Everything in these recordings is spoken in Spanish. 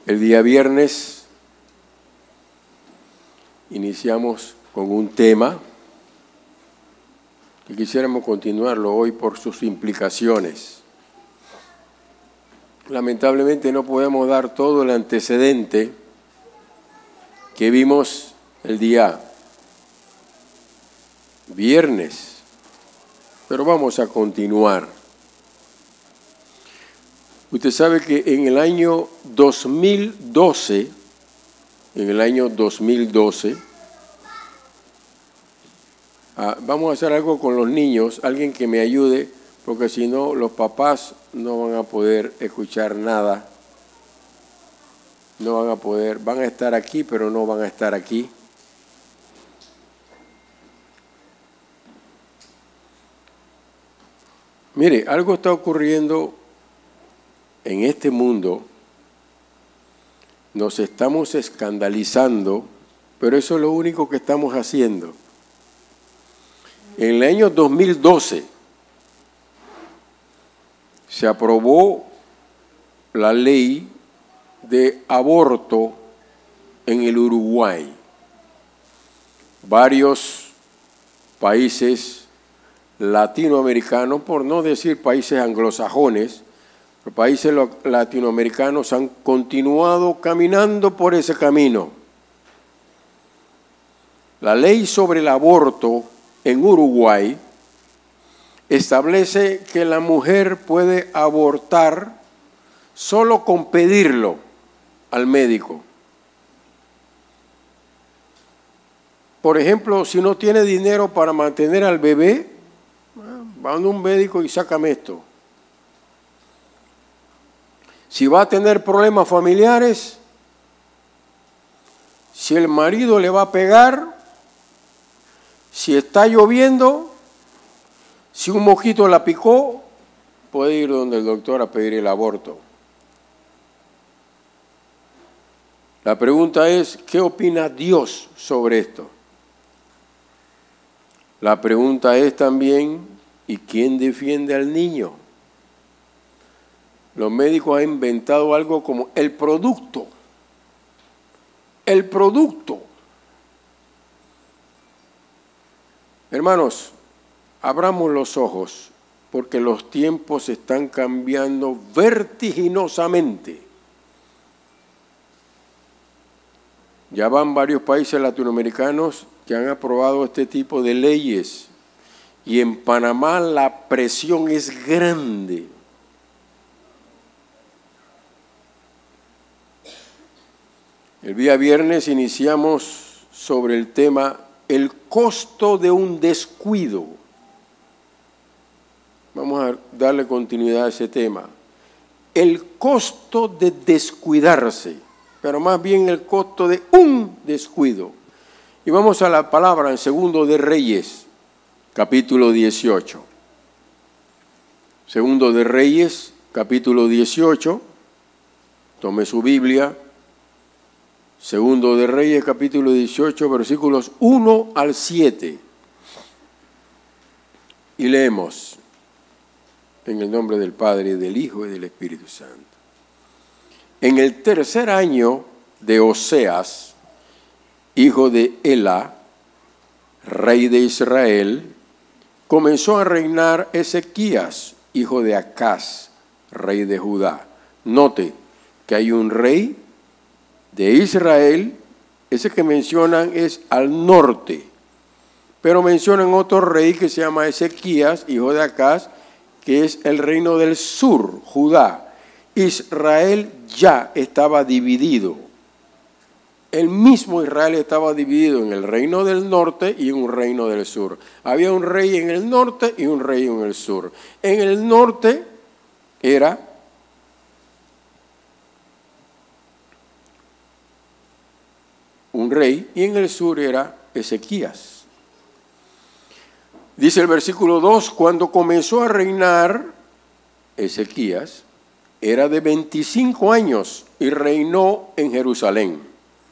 El día viernes iniciamos con un tema que quisiéramos continuarlo hoy por sus implicaciones. Lamentablemente no podemos dar todo el antecedente que vimos el día viernes, pero vamos a continuar. Usted sabe que en el año 2012, vamos a hacer algo con los niños, alguien que me ayude, porque si no los papás no van a poder escuchar nada, no van a poder, van a estar aquí, pero no van a estar aquí. Mire, algo está ocurriendo en este mundo, nos estamos escandalizando, pero eso es lo único que estamos haciendo. En el año 2012 se aprobó la ley de aborto en el Uruguay. Varios países latinoamericanos, por no decir países anglosajones, los países latinoamericanos han continuado caminando por ese camino. La ley sobre el aborto en Uruguay establece que la mujer puede abortar solo con pedirlo al médico. Por ejemplo, si no tiene dinero para mantener al bebé, va a un médico y sácame esto. Si va a tener problemas familiares, si el marido le va a pegar, si está lloviendo, si un mosquito la picó, puede ir donde el doctor a pedir el aborto. La pregunta es, ¿qué opina Dios sobre esto? La pregunta es también, ¿y quién defiende al niño? Los médicos han inventado algo como el producto. El producto. Hermanos, abramos los ojos porque los tiempos están cambiando vertiginosamente. Ya van varios países latinoamericanos que han aprobado este tipo de leyes y en Panamá la presión es grande. El día viernes iniciamos sobre el tema el costo de un descuido. Vamos a darle continuidad a ese tema. El costo de descuidarse, pero más bien el costo de un descuido. Y vamos a la palabra en Segundo de Reyes, capítulo 18. Segundo de Reyes, capítulo 18. Tome su Biblia. Segundo de Reyes, capítulo 18, versículos 1 al 7. Y leemos en el nombre del Padre, del Hijo y del Espíritu Santo. En el tercer año de Oseas, hijo de Elá, rey de Israel, comenzó a reinar Ezequías, hijo de Acaz, rey de Judá. Note que hay un rey de Israel, ese que mencionan es al norte, pero mencionan otro rey que se llama Ezequías, hijo de Acaz, que es el reino del sur, Judá. Israel ya estaba dividido. El mismo Israel estaba dividido en el reino del norte y en un reino del sur. Había un rey en el norte y un rey en el sur. En el norte era un rey y en el sur era Ezequías. Dice el versículo 2, cuando comenzó a reinar Ezequías, era de 25 años y reinó en Jerusalén.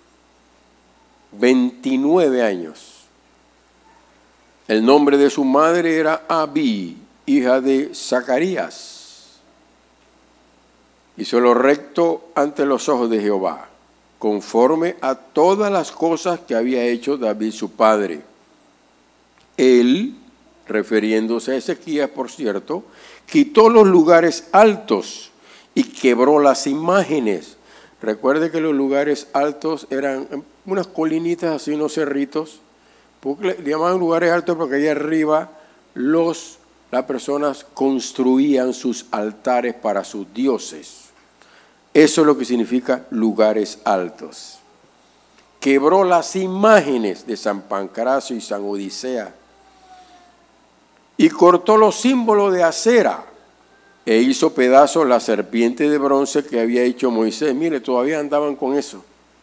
29 años. El nombre de su madre era Abí, hija de Zacarías. Hizo lo recto ante los ojos de Jehová, conforme a todas las cosas que había hecho David su padre. Él, refiriéndose a Ezequías, por cierto, quitó los lugares altos y quebró las imágenes. Recuerde que los lugares altos eran unas colinitas así, unos cerritos, porque le llamaban lugares altos porque allá arriba las personas construían sus altares para sus dioses. Eso es lo que significa lugares altos. Quebró las imágenes de San Pancracio y San Odisea y cortó los símbolos de acera e hizo pedazos la serpiente de bronce que había hecho Moisés. Mire, todavía andaban con eso.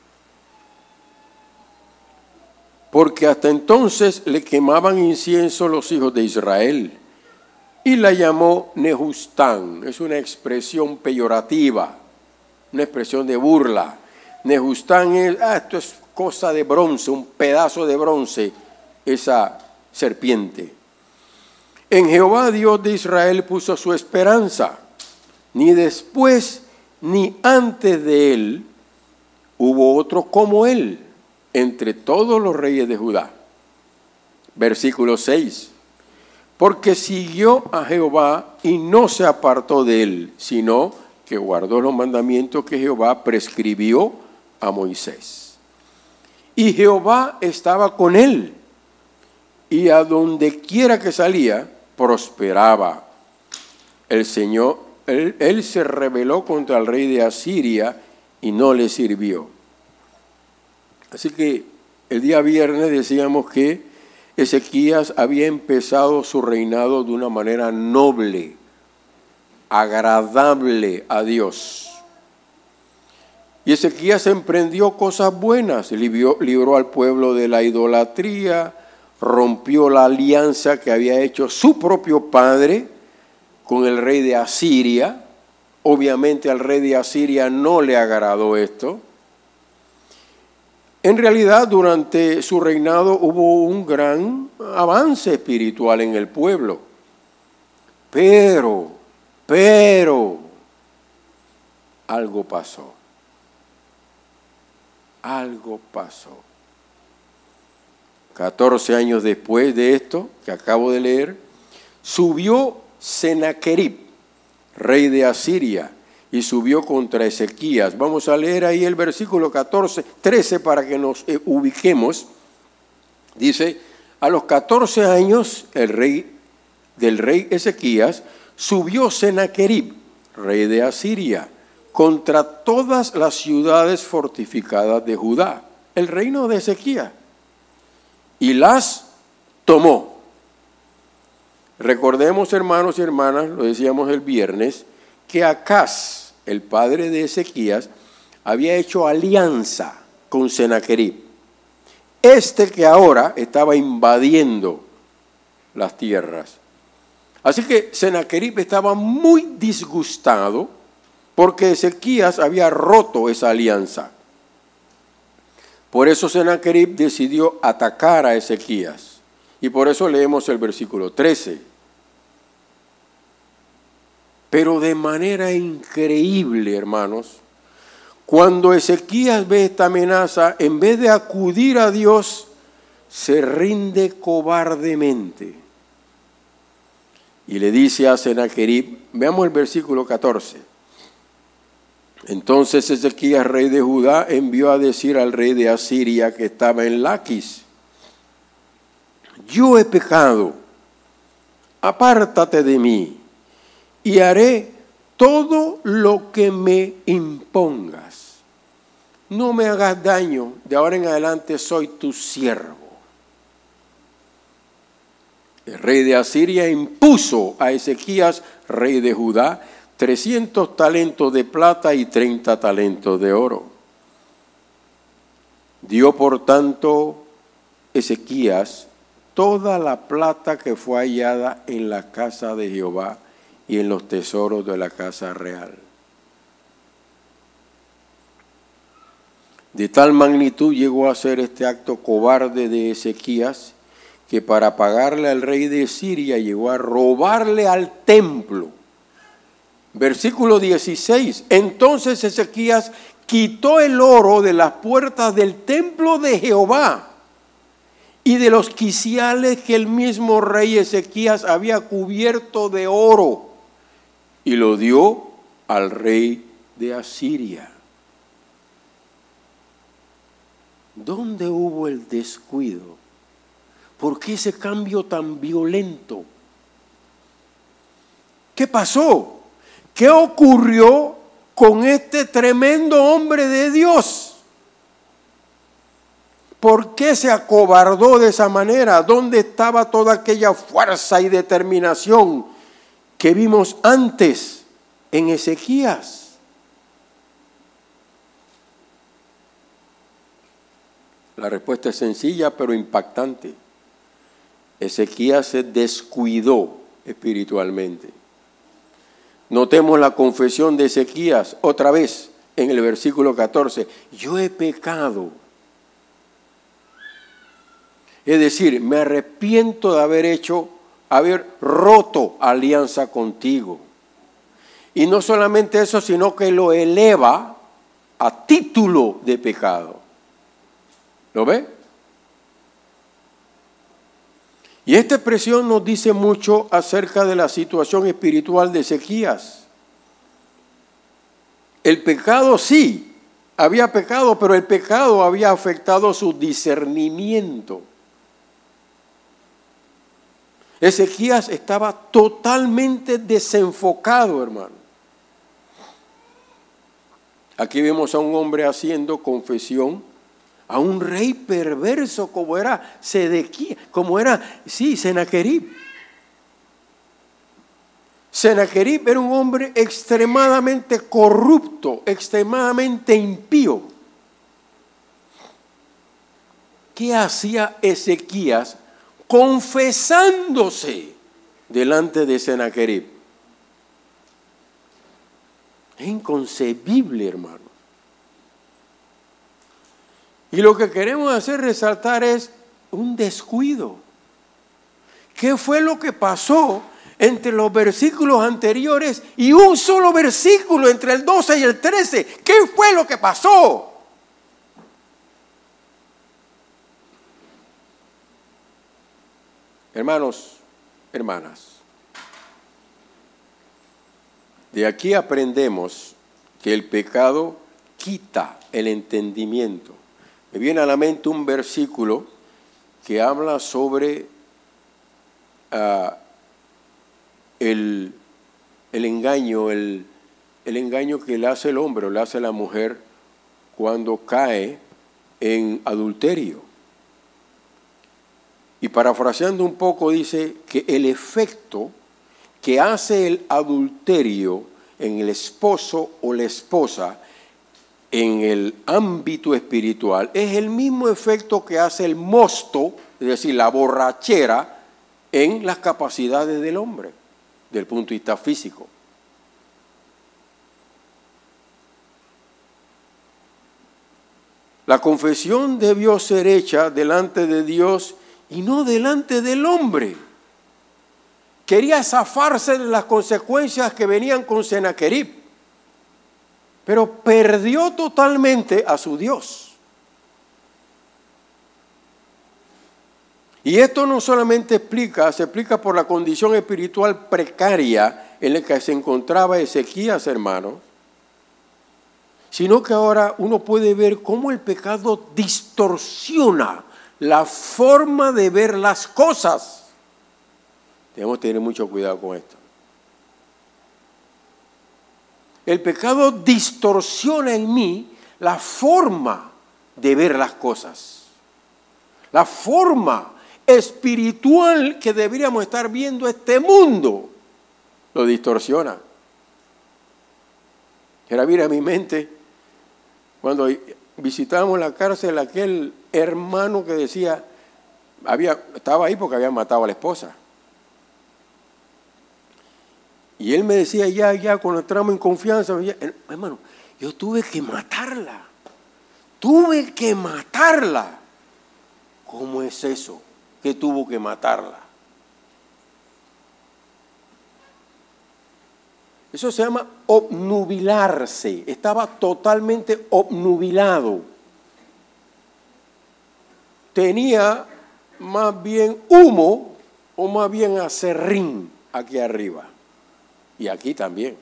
Porque hasta entonces le quemaban incienso los hijos de Israel y la llamó Nehustán. Es una expresión peyorativa, una expresión de burla. Nehustán es, esto es cosa de bronce, un pedazo de bronce, esa serpiente. En Jehová Dios de Israel puso su esperanza, ni después ni antes de él hubo otro como él entre todos los reyes de Judá. Versículo 6. Porque siguió a Jehová y no se apartó de él, sino que guardó los mandamientos que Jehová prescribió a Moisés. Y Jehová estaba con él, y a donde quiera que salía, prosperaba. El Señor, él se rebeló contra el rey de Asiria y no le sirvió. Así que el día viernes decíamos que Ezequías había empezado su reinado de una manera noble, agradable a Dios. Y Ezequías emprendió cosas buenas, libró al pueblo de la idolatría, rompió la alianza que había hecho su propio padre con el rey de Asiria. Obviamente al rey de Asiria no le agradó esto. En realidad, durante su reinado hubo un gran avance espiritual en el pueblo. Pero, algo pasó. Algo pasó. 14 años después de esto, que acabo de leer, subió Sennacherib, rey de Asiria, y subió contra Ezequías. Vamos a leer ahí el versículo 13 para que nos ubiquemos. Dice, a los 14 años del rey Ezequías, subió Sennacherib, rey de Asiria, contra todas las ciudades fortificadas de Judá, el reino de Ezequías, y las tomó. Recordemos, hermanos y hermanas, lo decíamos el viernes, que Acaz, el padre de Ezequías, había hecho alianza con Sennacherib, que ahora estaba invadiendo las tierras. Así que Sennacherib estaba muy disgustado porque Ezequías había roto esa alianza. Por eso Sennacherib decidió atacar a Ezequías. Y por eso leemos el versículo 13. Pero de manera increíble, hermanos, cuando Ezequías ve esta amenaza, en vez de acudir a Dios, se rinde cobardemente. Y le dice a Sennacherib, veamos el versículo 14. Entonces Ezequías, rey de Judá, envió a decir al rey de Asiria que estaba en Laquis: yo he pecado, apártate de mí, y haré todo lo que me impongas. No me hagas daño, de ahora en adelante soy tu siervo. El rey de Asiria impuso a Ezequías, rey de Judá, 300 talentos de plata y 30 talentos de oro. Dio por tanto Ezequías toda la plata que fue hallada en la casa de Jehová y en los tesoros de la casa real. De tal magnitud llegó a ser este acto cobarde de Ezequías, que para pagarle al rey de Siria llegó a robarle al templo Versículo 16. Entonces Ezequías quitó el oro de las puertas del templo de Jehová y de los quiciales que el mismo rey Ezequías había cubierto de oro, y lo dio al rey de Asiria. ¿Dónde hubo el descuido? ¿Por qué ese cambio tan violento? ¿Qué pasó? ¿Qué ocurrió con este tremendo hombre de Dios? ¿Por qué se acobardó de esa manera? ¿Dónde estaba toda aquella fuerza y determinación que vimos antes en Ezequías? La respuesta es sencilla pero impactante. Ezequías se descuidó espiritualmente. Notemos la confesión de Ezequías otra vez en el versículo 14. Yo he pecado. Es decir, me arrepiento de haber roto alianza contigo. Y no solamente eso, sino que lo eleva a título de pecado. ¿Lo ve? Y esta expresión nos dice mucho acerca de la situación espiritual de Ezequías. El pecado sí, había pecado, pero el pecado había afectado su discernimiento. Ezequías estaba totalmente desenfocado, hermano. Aquí vemos a un hombre haciendo confesión a un rey perverso como era Sennacherib. Sennacherib era un hombre extremadamente corrupto, extremadamente impío. ¿Qué hacía Ezequías confesándose delante de Sennacherib? Es inconcebible, hermano. Y lo que queremos hacer resaltar es un descuido. ¿Qué fue lo que pasó entre los versículos anteriores y un solo versículo entre el 12 y el 13? ¿Qué fue lo que pasó? Hermanos, hermanas, de aquí aprendemos que el pecado quita el entendimiento. Me viene a la mente un versículo que habla sobre el engaño, el engaño que le hace el hombre o le hace la mujer cuando cae en adulterio. Y parafraseando un poco dice que el efecto que hace el adulterio en el esposo o la esposa en el ámbito espiritual es el mismo efecto que hace el mosto, es decir, la borrachera, en las capacidades del hombre, desde el punto de vista físico. La confesión debió ser hecha delante de Dios y no delante del hombre. Quería zafarse de las consecuencias que venían con Sennacherib, pero perdió totalmente a su Dios. Y esto no solamente se explica por la condición espiritual precaria en la que se encontraba Ezequías, hermanos, sino que ahora uno puede ver cómo el pecado distorsiona la forma de ver las cosas. Debemos tener mucho cuidado con esto. El pecado distorsiona en mí la forma de ver las cosas. La forma espiritual que deberíamos estar viendo este mundo lo distorsiona. Era vir a mi mente cuando visitábamos la cárcel aquel hermano que decía, estaba ahí porque había matado a la esposa. Y él me decía ya cuando entramos en confianza, hermano, yo tuve que matarla. ¿Cómo es eso? Que tuvo que matarla. Eso se llama obnubilarse. Estaba totalmente obnubilado. Tenía más bien humo o más bien acerrín aquí arriba. Y aquí también.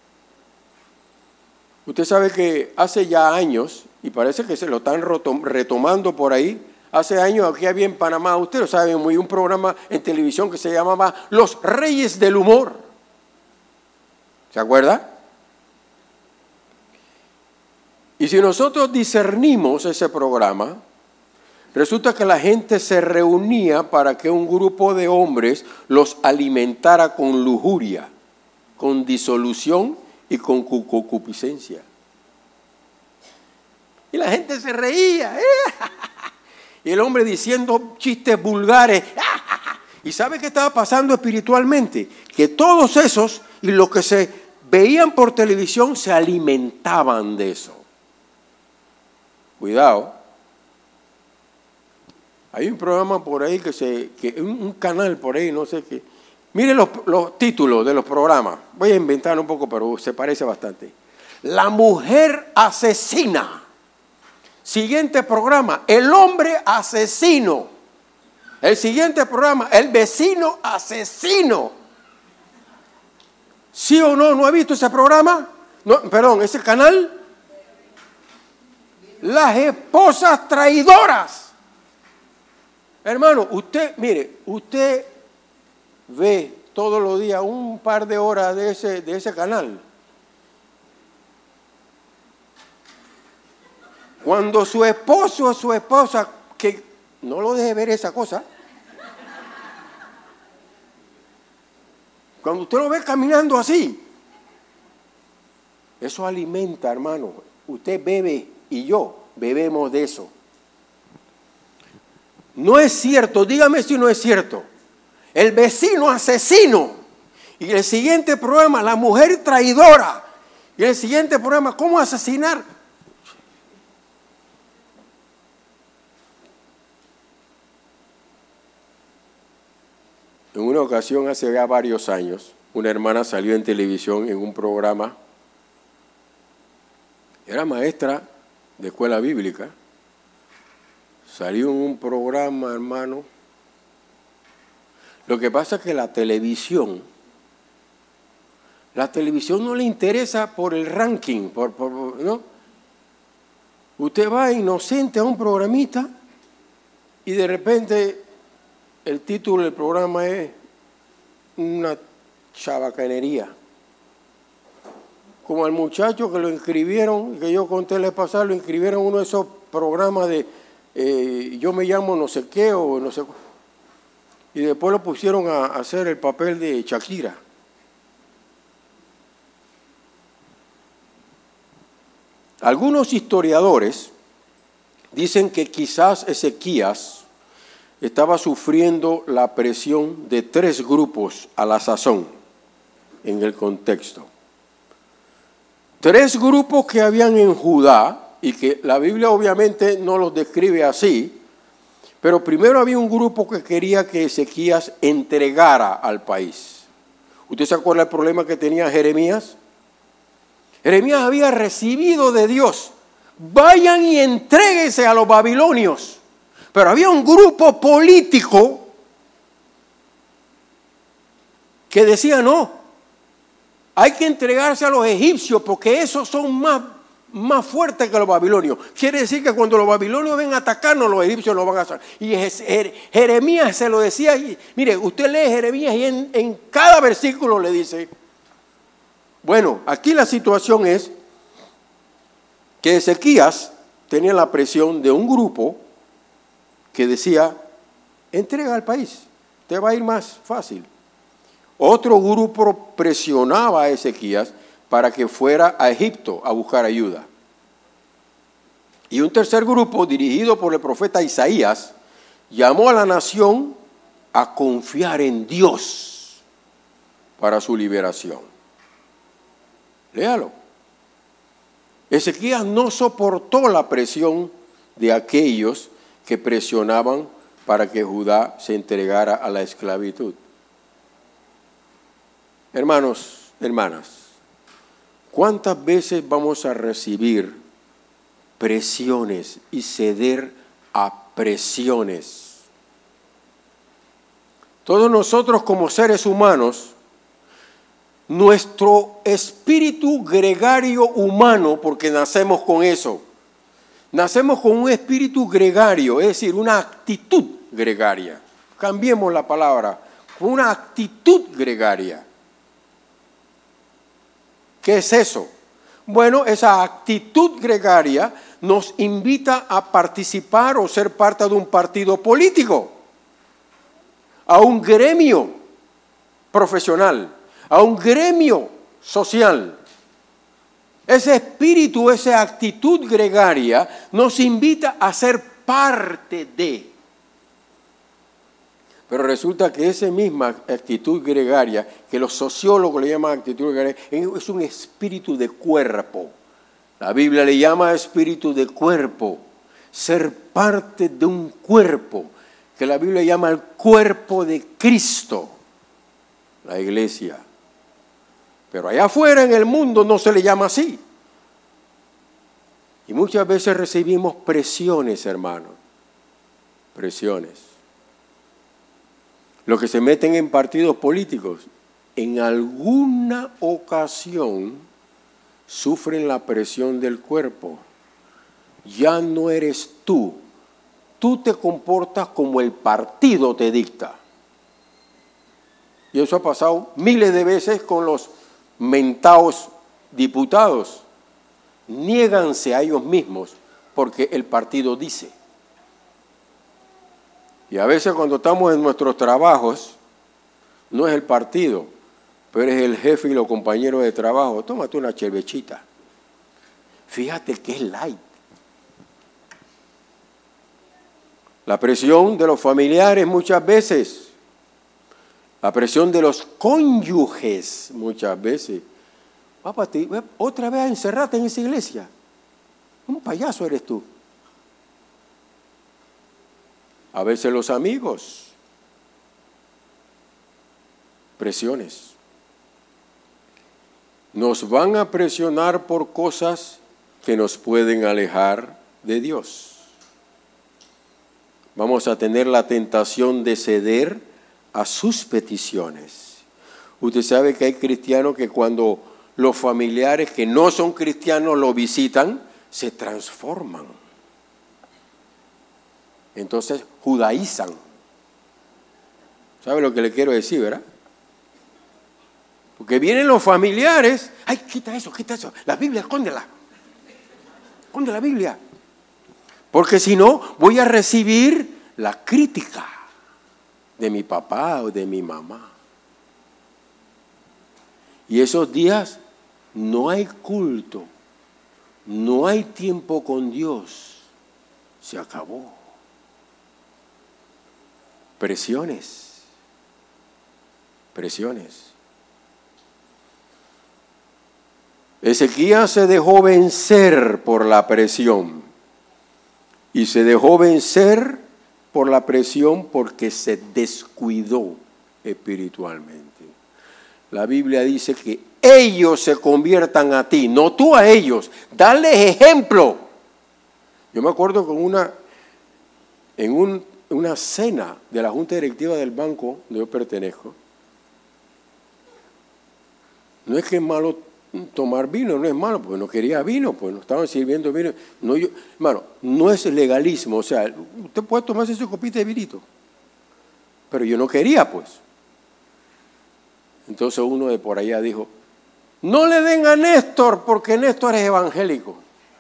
Usted sabe que hace ya años, y parece que se lo están retomando por ahí, hace años aquí había en Panamá, usted lo sabe muy, un programa en televisión que se llamaba Los Reyes del Humor. ¿Se acuerda? Y si nosotros discernimos ese programa, resulta que la gente se reunía para que un grupo de hombres los alimentara con lujuria, con disolución y con concupiscencia. Y la gente se reía. Y el hombre diciendo chistes vulgares. ¿Y sabe qué estaba pasando espiritualmente? Que todos esos y los que se veían por televisión se alimentaban de eso. Cuidado. Hay un programa por ahí un canal por ahí, no sé qué. Mire los títulos de los programas. Voy a inventar un poco, pero se parece bastante. La mujer asesina. Siguiente programa, el hombre asesino. El siguiente programa, el vecino asesino. ¿Sí o no? ¿No ha visto ese programa? No, perdón, ese canal. Las esposas traidoras. Hermano, usted ve todos los días un par de horas de ese canal. Cuando su esposo o su esposa, que no lo deje ver esa cosa, cuando usted lo ve caminando así, eso alimenta, hermano. Usted bebe y yo bebemos de eso. No es cierto, dígame si no es cierto. El vecino asesino. Y el siguiente programa, la mujer traidora. Y el siguiente programa, ¿cómo asesinar? En una ocasión, hace ya varios años, una hermana salió en televisión en un programa. Era maestra de escuela bíblica. Salió en un programa, hermano. Lo que pasa es que la televisión no le interesa por el ranking, ¿no? Usted va inocente a un programita y de repente el título del programa es una chabacanería. Como al muchacho que lo inscribieron, que yo conté la vez pasada, lo inscribieron en uno de esos programas de yo me llamo no sé qué o no sé. Y después lo pusieron a hacer el papel de Shakira. Algunos historiadores dicen que quizás Ezequías estaba sufriendo la presión de 3 grupos a la sazón en el contexto. 3 grupos que habían en Judá y que la Biblia obviamente no los describe así, pero primero había un grupo que quería que Ezequías entregara al país. ¿Usted se acuerda del problema que tenía Jeremías? Jeremías había recibido de Dios, vayan y entréguense a los babilonios. Pero había un grupo político que decía no, hay que entregarse a los egipcios porque esos son más fuertes que los babilonios. Quiere decir que cuando los babilonios ven a atacarnos, los egipcios nos van a hacer. Y Jeremías se lo decía, y, mire, usted lee Jeremías y en cada versículo le dice, bueno, aquí la situación es que Ezequías tenía la presión de un grupo que decía, entrega al país, te va a ir más fácil. Otro grupo presionaba a Ezequías para que fuera a Egipto a buscar ayuda. Y un tercer grupo, dirigido por el profeta Isaías, llamó a la nación a confiar en Dios para su liberación. Léalo. Ezequías no soportó la presión de aquellos que presionaban para que Judá se entregara a la esclavitud. Hermanos, hermanas, ¿Cuántas veces vamos a recibir presiones y ceder a presiones? Todos nosotros como seres humanos, nuestro espíritu gregario humano, porque nacemos con eso, nacemos con un espíritu gregario, es decir, una actitud gregaria. Cambiemos la palabra, una actitud gregaria. ¿Qué es eso? Bueno, esa actitud gregaria nos invita a participar o ser parte de un partido político, a un gremio profesional, a un gremio social. Ese espíritu, esa actitud gregaria nos invita a ser parte de. Pero resulta que esa misma actitud gregaria, que los sociólogos le llaman actitud gregaria, es un espíritu de cuerpo. La Biblia le llama espíritu de cuerpo, ser parte de un cuerpo, que la Biblia llama el cuerpo de Cristo, la iglesia. Pero allá afuera en el mundo no se le llama así. Y muchas veces recibimos presiones, hermanos, presiones. Los que se meten en partidos políticos, en alguna ocasión sufren la presión del cuerpo. Ya no eres tú. Tú te comportas como el partido te dicta. Y eso ha pasado miles de veces con los mentados diputados. Niéganse a ellos mismos porque el partido dice. Y a veces cuando estamos en nuestros trabajos, no es el partido, pero es el jefe y los compañeros de trabajo. Tómate una cervechita. Fíjate que es light. La presión de los familiares muchas veces. La presión de los cónyuges muchas veces. Papá, otra vez a encerrarte en esa iglesia. Un payaso eres tú. A veces los amigos, presiones. Nos van a presionar por cosas que nos pueden alejar de Dios. Vamos a tener la tentación de ceder a sus peticiones. Usted sabe que hay cristianos que cuando los familiares que no son cristianos lo visitan, se transforman. Entonces judaizan. ¿Sabe lo que le quiero decir, verdad? Porque vienen los familiares. ¡Ay, quita eso, quita eso! La Biblia, escóndela. Esconde la Biblia. Porque si no, voy a recibir la crítica de mi papá o de mi mamá. Y esos días no hay culto. No hay tiempo con Dios. Se acabó. Presiones. Ezequías se dejó vencer por la presión. Y se dejó vencer por la presión porque se descuidó espiritualmente. La Biblia dice que ellos se conviertan a ti, no tú a ellos. Dales ejemplo. Yo me acuerdo en una cena de la junta directiva del banco donde yo pertenezco. No es que es malo tomar vino, no es malo, porque no quería vino, pues no estaban sirviendo vino. No, hermano, no es legalismo, o sea, usted puede tomarse su copita de vinito, pero yo no quería, pues. Entonces uno de por allá dijo, no le den a Néstor, porque Néstor es evangélico.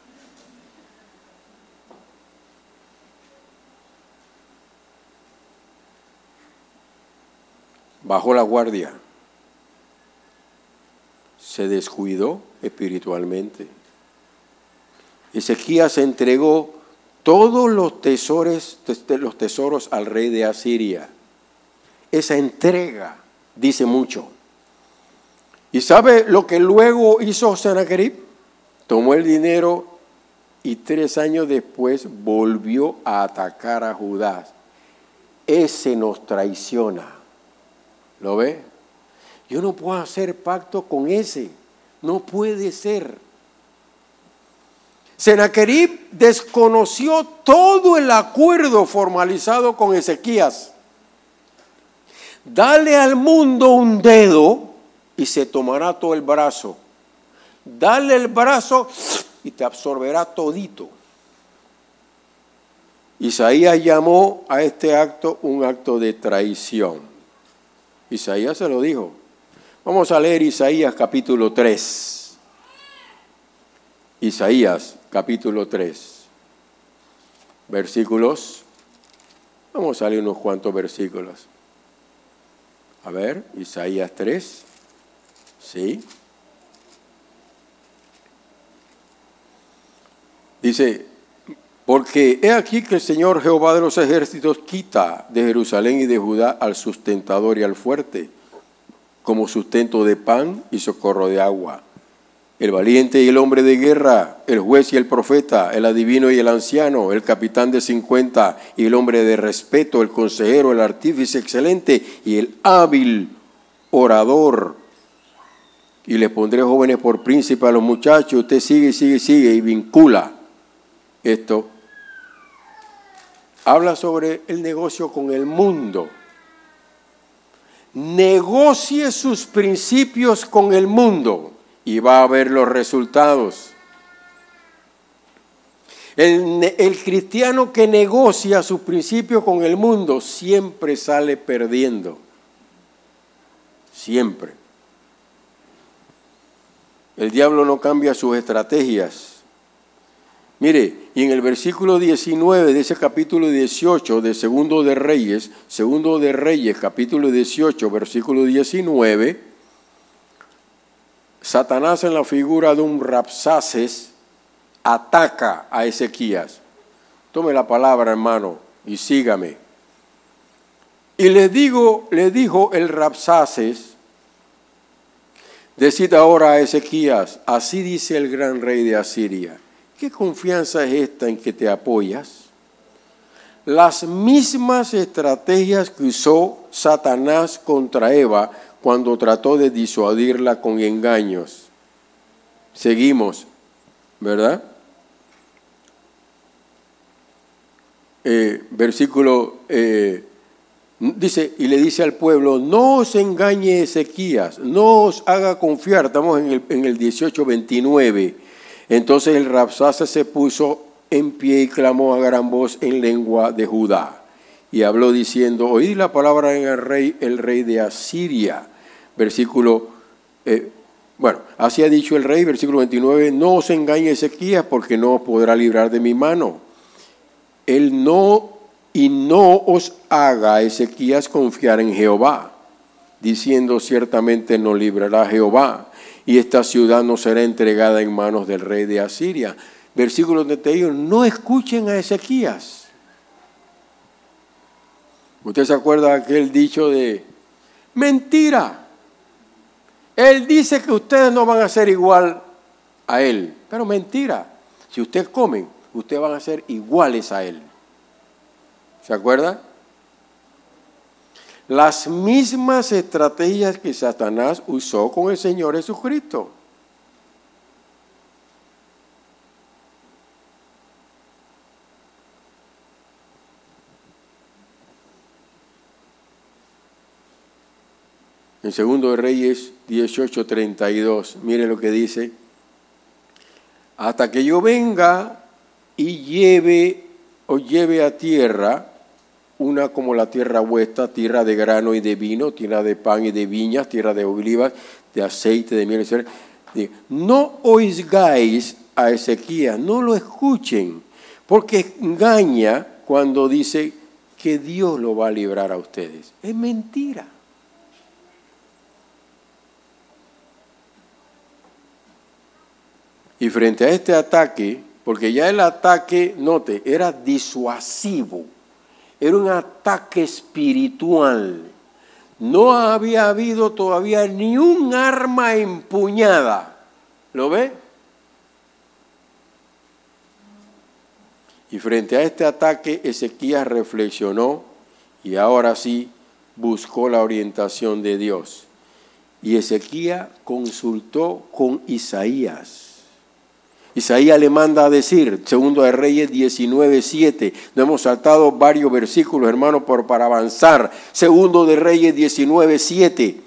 Bajó la guardia, se descuidó espiritualmente. Ezequías entregó todos los tesoros al rey de Asiria. Esa entrega dice mucho. ¿Y sabe lo que luego hizo Sennacherib? Tomó el dinero y 3 años después volvió a atacar a Judá. Ese nos traiciona. ¿Lo ve? Yo no puedo hacer pacto con ese. No puede ser. Sennacherib desconoció todo el acuerdo formalizado con Ezequías. Dale al mundo un dedo y se tomará todo el brazo. Dale el brazo y te absorberá todito. Isaías llamó a este acto un acto de traición. Isaías se lo dijo. Vamos a leer Isaías capítulo 3. Isaías capítulo 3. Versículos. Vamos a leer unos cuantos versículos. A ver, Isaías 3. Sí. Dice, porque he aquí que el Señor Jehová de los ejércitos quita de Jerusalén y de Judá al sustentador y al fuerte, como sustento de pan y socorro de agua. El valiente y el hombre de guerra, el juez y el profeta, el adivino y el anciano, el capitán de 50 y el hombre de respeto, el consejero, el artífice excelente y el hábil orador. Y les pondré jóvenes por príncipe a los muchachos. Usted sigue y vincula esto. Habla sobre el negocio con el mundo. Negocie sus principios con el mundo y va a ver los resultados. El cristiano que negocia sus principios con el mundo siempre sale perdiendo. Siempre. El diablo no cambia sus estrategias. Mire, y en el versículo 19 de ese capítulo 18 de Segundo de Reyes, capítulo 18, versículo 19, Satanás en la figura de un Rabsaces ataca a Ezequías. Tome la palabra, hermano, y sígame. Y le dijo el Rabsaces, decid ahora a Ezequías, así dice el gran rey de Asiria. ¿Qué confianza es esta en que te apoyas? Las mismas estrategias que usó Satanás contra Eva cuando trató de disuadirla con engaños. Seguimos, ¿verdad? Versículo, dice, y le dice al pueblo, no os engañe Ezequías, no os haga confiar. Estamos en el 18:29. Entonces el Rabsaces se puso en pie y clamó a gran voz en lengua de Judá. Y habló diciendo, oíd la palabra en el rey de Asiria. Versículo, así ha dicho el rey, versículo 29, no os engañe Ezequías porque no os podrá librar de mi mano. No os haga Ezequías confiar en Jehová, diciendo ciertamente nos librará Jehová. Y esta ciudad no será entregada en manos del rey de Asiria. Versículo 31, no escuchen a Ezequías. ¿Usted se acuerda de aquel dicho de mentira? Él dice que ustedes no van a ser igual a él, pero mentira. Si ustedes comen, ustedes van a ser iguales a él. ¿Se acuerda? Las mismas estrategias que Satanás usó con el Señor Jesucristo. En Segundo de Reyes 18:32, mire lo que dice. Hasta que yo venga y lleve a tierra, una como la tierra vuestra, tierra de grano y de vino, tierra de pan y de viñas, tierra de olivas, de aceite, de miel, etc. No oigáis a Ezequías, no lo escuchen, porque engaña cuando dice que Dios lo va a librar a ustedes. Es mentira. Y frente a este ataque, porque ya el ataque, note, era disuasivo. Era un ataque espiritual. No había habido todavía ni un arma empuñada. ¿Lo ve? Y frente a este ataque, Ezequías reflexionó y ahora sí buscó la orientación de Dios. Y Ezequías consultó con Isaías. Isaías le manda a decir, Segundo de Reyes 19:7. No hemos saltado varios versículos, hermano, para avanzar. Segundo de Reyes 19:7.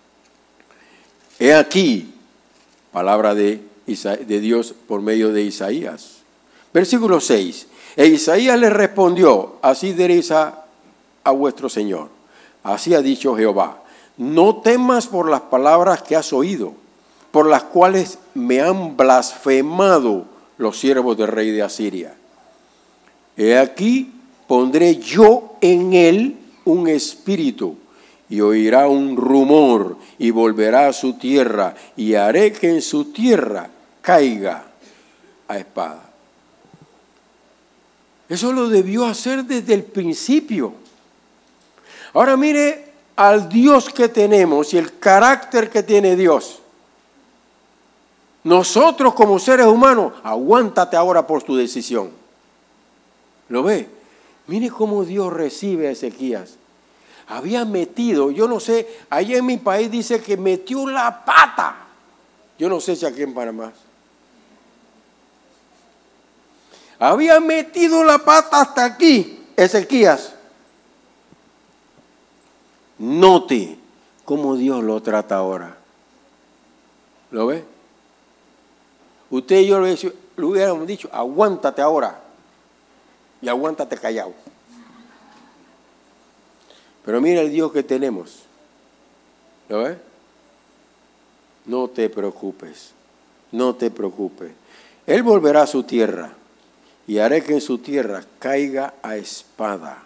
He aquí, palabra de Dios por medio de Isaías. Versículo 6. E Isaías le respondió, así diréis a vuestro Señor, así ha dicho Jehová, no temas por las palabras que has oído, por las cuales me han blasfemado los siervos del rey de Asiria. He aquí, pondré yo en él un espíritu, y oirá un rumor, y volverá a su tierra, y haré que en su tierra caiga a espada. Eso lo debió hacer desde el principio. Ahora mire al Dios que tenemos y el carácter que tiene Dios. Nosotros como seres humanos, aguántate ahora por tu decisión. ¿Lo ve? Mire cómo Dios recibe a Ezequías. Había metido, yo no sé, allá en mi país dice que metió la pata. Yo no sé si aquí en Panamá. Había metido la pata hasta aquí, Ezequías. Note cómo Dios lo trata ahora. ¿Lo ve? Usted y yo le hubiéramos dicho, aguántate ahora. Y aguántate callado. Pero mira el Dios que tenemos. ¿Lo ves? No te preocupes. No te preocupes. Él volverá a su tierra. Y haré que en su tierra caiga a espada.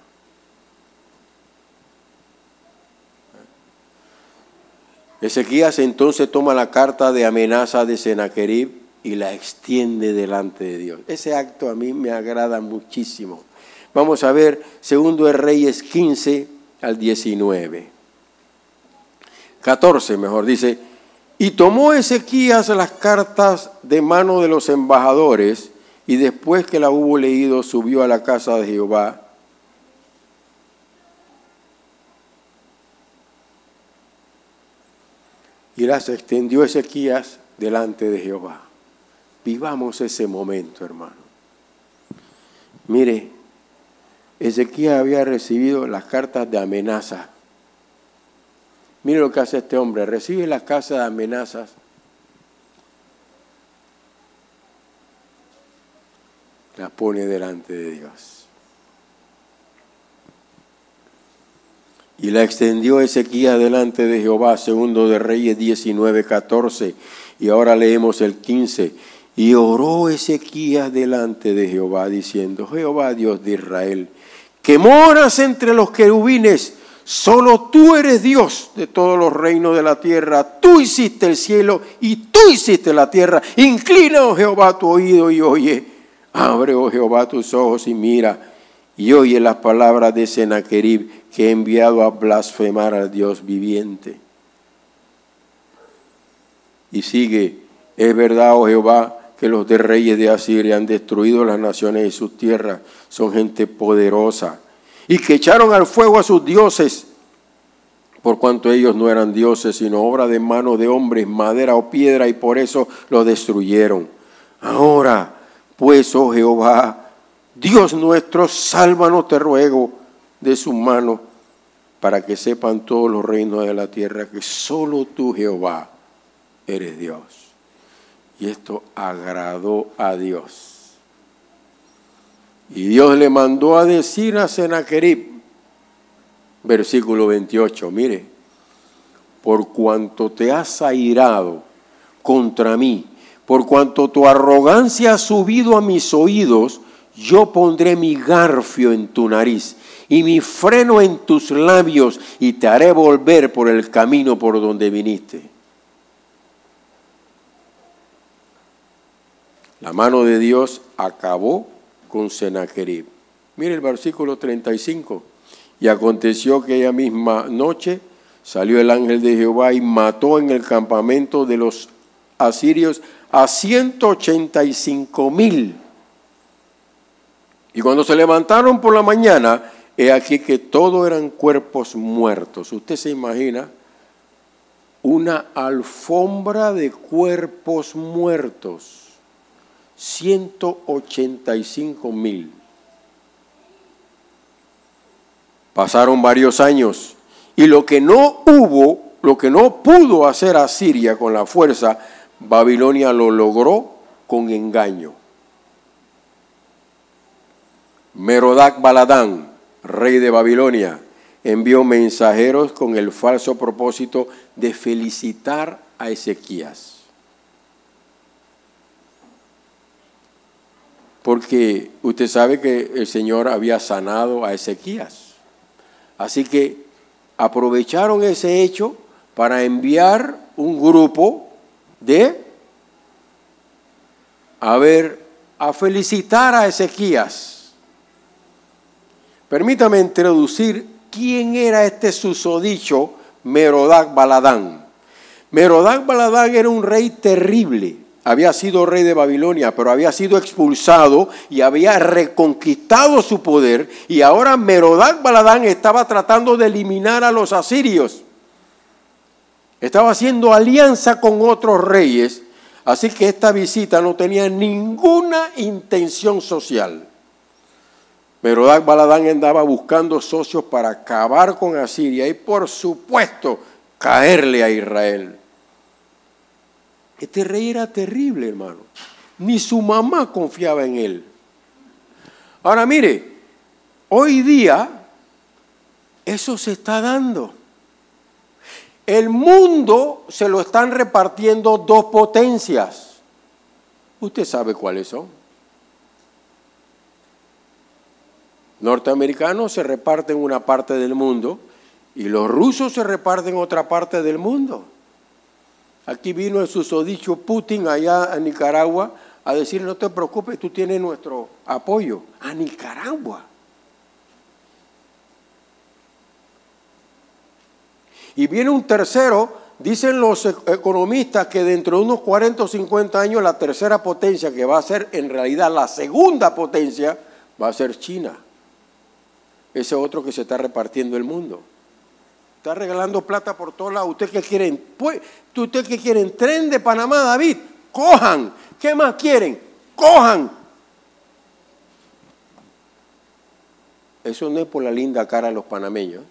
Ezequías entonces toma la carta de amenaza de Sennacherib y la extiende delante de Dios. Ese acto a mí me agrada muchísimo. Vamos a ver Segundo de Reyes 15 al 19. 14 mejor, dice, y tomó Ezequías las cartas de mano de los embajadores y después que la hubo leído subió a la casa de Jehová. Y las extendió Ezequías delante de Jehová. Vivamos ese momento, hermano. Mire, Ezequías había recibido las cartas de amenaza. Mire lo que hace este hombre. Recibe las cartas de amenazas. Las pone delante de Dios. Y la extendió Ezequías delante de Jehová, Segundo de Reyes 19:14. Y ahora leemos el 15. Y oró Ezequías delante de Jehová, diciendo, Jehová Dios de Israel, que moras entre los querubines, solo tú eres Dios de todos los reinos de la tierra. Tú hiciste el cielo y tú hiciste la tierra. Inclina, oh Jehová, tu oído y oye. Abre, oh Jehová, tus ojos y mira, y oye las palabras de Sennacherib, que he enviado a blasfemar al Dios viviente. Y sigue, es verdad, oh Jehová, que los de reyes de Asiria han destruido las naciones y sus tierras, son gente poderosa, y que echaron al fuego a sus dioses, por cuanto ellos no eran dioses, sino obra de manos de hombres, madera o piedra, y por eso los destruyeron. Ahora, pues, oh Jehová, Dios nuestro, sálvanos, te ruego, de su mano, para que sepan todos los reinos de la tierra que solo tú, Jehová, eres Dios. Y esto agradó a Dios. Y Dios le mandó a decir a Sennacherib, versículo 28, mire, por cuanto te has airado contra mí, por cuanto tu arrogancia ha subido a mis oídos, yo pondré mi garfio en tu nariz y mi freno en tus labios y te haré volver por el camino por donde viniste. La mano de Dios acabó con Sennacherib. Mire el versículo 35. Y aconteció que aquella misma noche salió el ángel de Jehová y mató en el campamento de los asirios a 185,000. Y cuando se levantaron por la mañana, he aquí que todos eran cuerpos muertos. Usted se imagina una alfombra de cuerpos muertos, 185,000. Pasaron varios años y lo que no pudo hacer Asiria con la fuerza, Babilonia lo logró con engaño. Merodach Baladán, rey de Babilonia, envió mensajeros con el falso propósito de felicitar a Ezequías. Porque usted sabe que el Señor había sanado a Ezequías. Así que aprovecharon ese hecho para enviar un grupo a felicitar a Ezequías. Permítame introducir quién era este susodicho Merodach Baladán. Merodach Baladán era un rey terrible. Había sido rey de Babilonia, pero había sido expulsado y había reconquistado su poder. Y ahora Merodach Baladán estaba tratando de eliminar a los asirios. Estaba haciendo alianza con otros reyes. Así que esta visita no tenía ninguna intención social. Merodach Baladán andaba buscando socios para acabar con Asiria y, por supuesto, caerle a Israel. Este rey era terrible, hermano. Ni su mamá confiaba en él. Ahora mire, hoy día eso se está dando. El mundo se lo están repartiendo dos potencias. ¿Usted sabe cuáles son? Norteamericanos se reparten una parte del mundo y los rusos se reparten otra parte del mundo. Aquí vino el susodicho Putin allá a Nicaragua a decir, no te preocupes, tú tienes nuestro apoyo. A Nicaragua. Y viene un tercero, dicen los economistas que dentro de unos 40 o 50 años la tercera potencia, que va a ser en realidad la segunda potencia, va a ser China. Ese otro que se está repartiendo el mundo. Está regalando plata por todos lados. ¿Usted qué quieren? ¿Usted qué quieren? Tren de Panamá, David. Cojan. ¿Qué más quieren? Cojan. Eso no es por la linda cara de los panameños.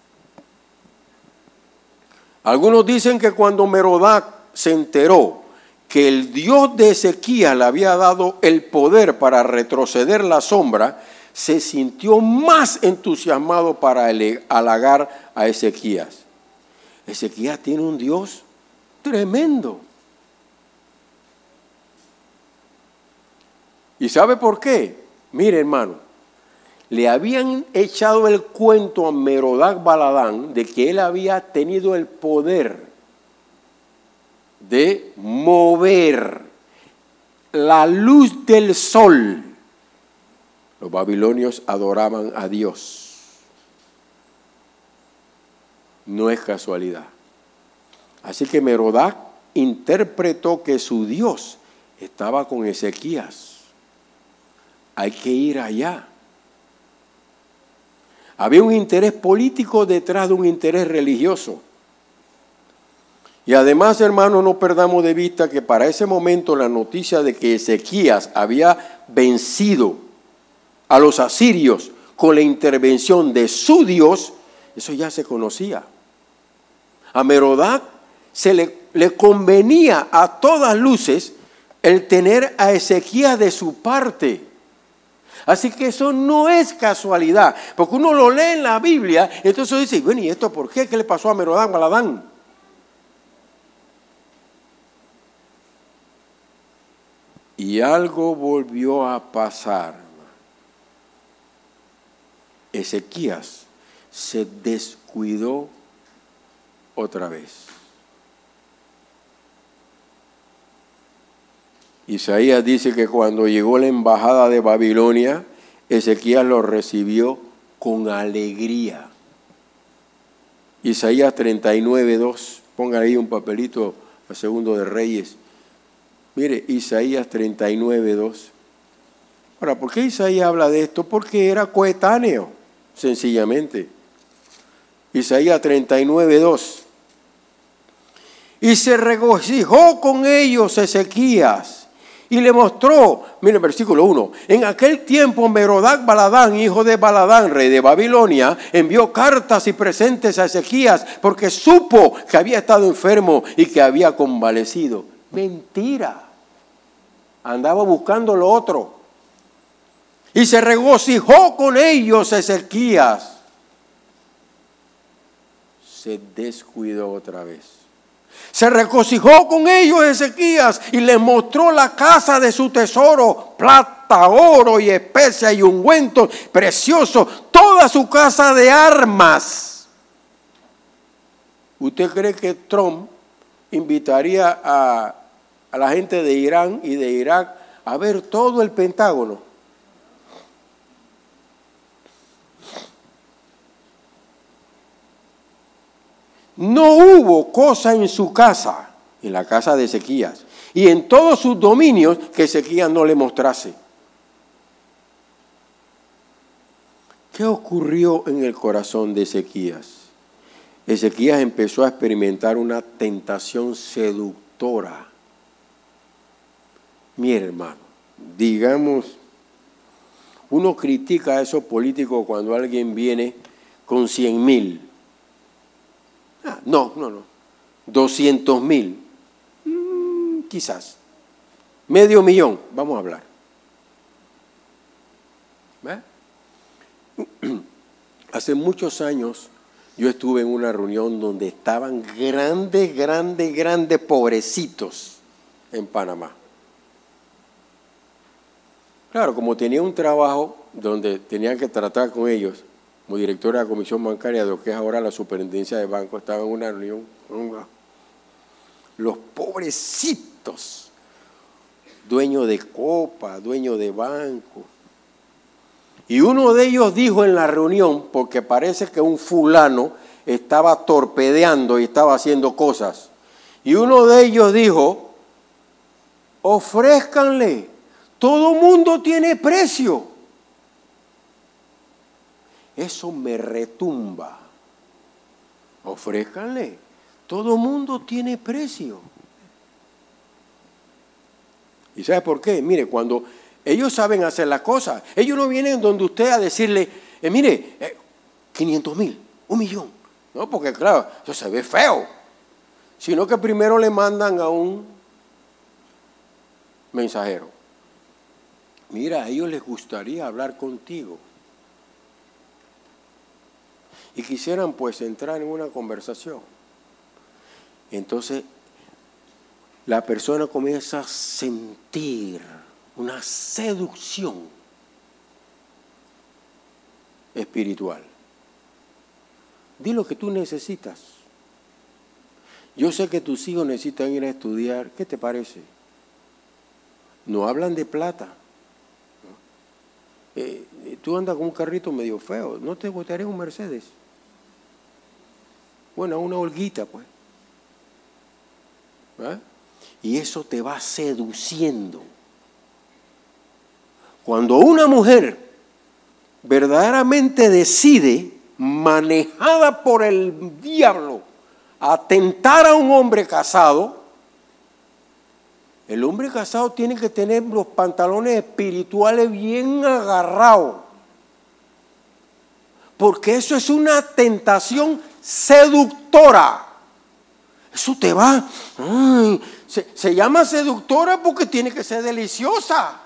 Algunos dicen que cuando Merodach se enteró que el Dios de Ezequías le había dado el poder para retroceder la sombra, se sintió más entusiasmado para halagar a Ezequías. Ezequías tiene un Dios tremendo. ¿Y sabe por qué? Mire, hermano, le habían echado el cuento a Merodach Baladán de que él había tenido el poder de mover la luz del sol. Los babilonios adoraban a Dios. No es casualidad. Así que Merodach interpretó que su Dios estaba con Ezequías. Hay que ir allá. Había un interés político detrás de un interés religioso. Y además, hermanos, no perdamos de vista que para ese momento la noticia de que Ezequías había vencido a los asirios con la intervención de su Dios, eso ya se conocía. A Merodach le convenía a todas luces el tener a Ezequías de su parte. Así que eso no es casualidad, porque uno lo lee en la Biblia, entonces dice, bueno, ¿y esto por qué? ¿Qué le pasó a Merodach Baladán? Y algo volvió a pasar. Ezequías se descuidó otra vez. Isaías dice que cuando llegó la embajada de Babilonia, Ezequías lo recibió con alegría. Isaías 39:2, ponga ahí un papelito a Segundo de Reyes. Mire, Isaías 39:2. Ahora, ¿por qué Isaías habla de esto? Porque era coetáneo, sencillamente. Isaías 39:2. Y se regocijó con ellos Ezequías y le mostró, mire el versículo 1, en aquel tiempo Merodac Baladán, hijo de Baladán, rey de Babilonia, envió cartas y presentes a Ezequías porque supo que había estado enfermo y que había convalecido. Mentira, andaba buscando lo otro. Y se regocijó con ellos Ezequías. Se descuidó otra vez. Se regocijó con ellos Ezequías y les mostró la casa de su tesoro, plata, oro y especias y ungüentos preciosos, toda su casa de armas. ¿Usted cree que Trump invitaría a la gente de Irán y de Irak a ver todo el Pentágono? No hubo cosa en su casa, en la casa de Ezequías, y en todos sus dominios que Ezequías no le mostrase. ¿Qué ocurrió en el corazón de Ezequías? Ezequías empezó a experimentar una tentación seductora. Mire, hermano, digamos, uno critica a esos políticos cuando alguien viene con 100,000. No, 200,000, quizás, 500,000, vamos a hablar. Hace muchos años yo estuve en una reunión donde estaban grandes pobrecitos en Panamá. Claro, como tenía un trabajo donde tenían que tratar con ellos, como director de la Comisión Bancaria, de lo que es ahora la Superintendencia de Banco, estaba en una reunión con los pobrecitos, dueños de copa, dueños de banco. Y uno de ellos dijo en la reunión, porque parece que un fulano estaba torpedeando y estaba haciendo cosas, y uno de ellos dijo, ofrézcanle, todo mundo tiene precio. Eso me retumba. Ofrézcanle. Todo mundo tiene precio. ¿Y sabe por qué? Mire, cuando ellos saben hacer las cosas, ellos no vienen donde usted a decirle, 500,000, 1,000,000. No, porque claro, eso se ve feo. Sino que primero le mandan a un mensajero. Mira, a ellos les gustaría hablar contigo. Y quisieran pues entrar en una conversación. Entonces la persona comienza a sentir una seducción espiritual. Di lo que tú necesitas. Yo sé que tus hijos necesitan ir a estudiar. ¿Qué te parece? No hablan de plata. Tú andas con un carrito medio feo. ¿No te gustaría un Mercedes? Bueno, una holguita, pues. Y eso te va seduciendo. Cuando una mujer verdaderamente decide, manejada por el diablo, atentar a un hombre casado, el hombre casado tiene que tener los pantalones espirituales bien agarrados. Porque eso es una tentación seductora. Eso te va. Se llama seductora porque tiene que ser deliciosa.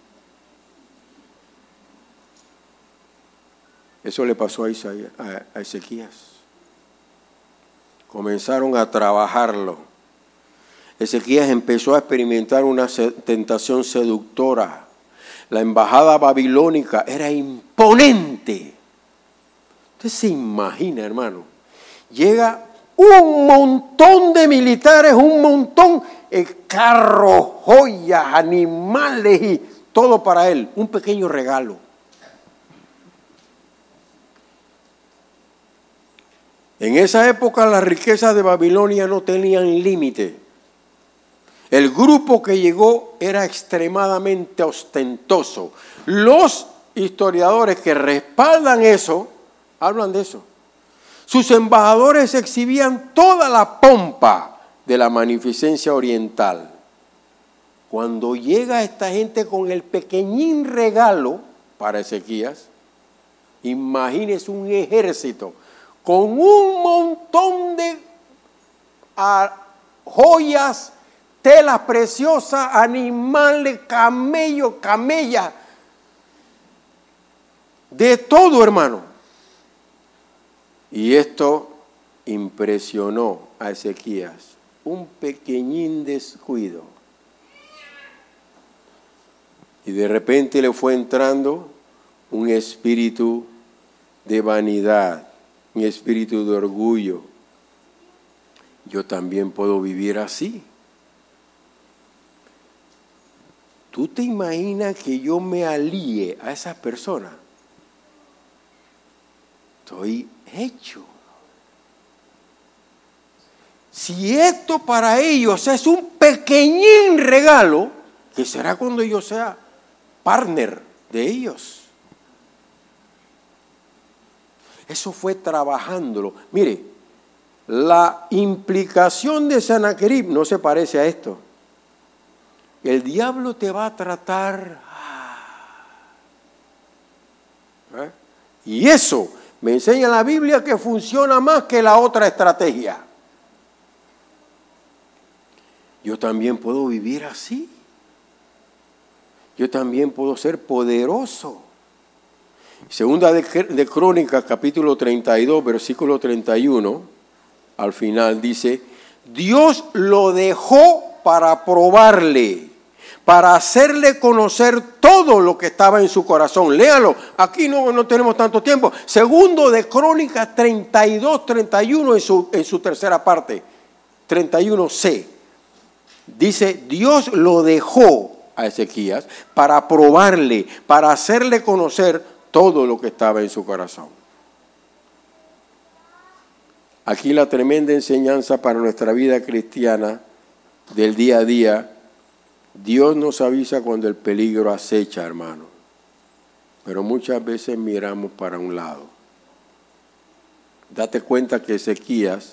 Eso le pasó a Ezequías. Comenzaron a trabajarlo. Ezequías empezó a experimentar una tentación seductora. La embajada babilónica era imponente. Usted se imagina, hermano, llega un montón de militares, un montón de carros, joyas, animales y todo para él, un pequeño regalo. En esa época las riquezas de Babilonia no tenían límite. El grupo que llegó era extremadamente ostentoso. Los historiadores que respaldan eso, hablan de eso. Sus embajadores exhibían toda la pompa de la magnificencia oriental. Cuando llega esta gente con el pequeñín regalo para Ezequías, imagínese un ejército con un montón de joyas, telas preciosas, animales, camellos, camellas, de todo, hermano. Y esto impresionó a Ezequías, un pequeñín descuido. Y de repente le fue entrando un espíritu de vanidad, un espíritu de orgullo. Yo también puedo vivir así. ¿Tú te imaginas que yo me alíe a esas personas? Estoy hecho. Si esto para ellos es un pequeñín regalo, ¿qué será cuando yo sea partner de ellos? Eso fue trabajándolo. Mire, la implicación de Sanaquerib no se parece a esto. El diablo te va a tratar. Y eso me enseña la Biblia que funciona más que la otra estrategia. Yo también puedo vivir así. Yo también puedo ser poderoso. Segunda de Crónicas, capítulo 32, versículo 31, al final dice, Dios lo dejó para probarle, para hacerle conocer todo lo que estaba en su corazón. Léalo, aquí no tenemos tanto tiempo. Segundo de Crónicas 32, 31 en su tercera parte, 31c. Dice, Dios lo dejó a Ezequías para probarle, para hacerle conocer todo lo que estaba en su corazón. Aquí la tremenda enseñanza para nuestra vida cristiana del día a día. Dios nos avisa cuando el peligro acecha, hermano. Pero muchas veces miramos para un lado. Date cuenta que Ezequías,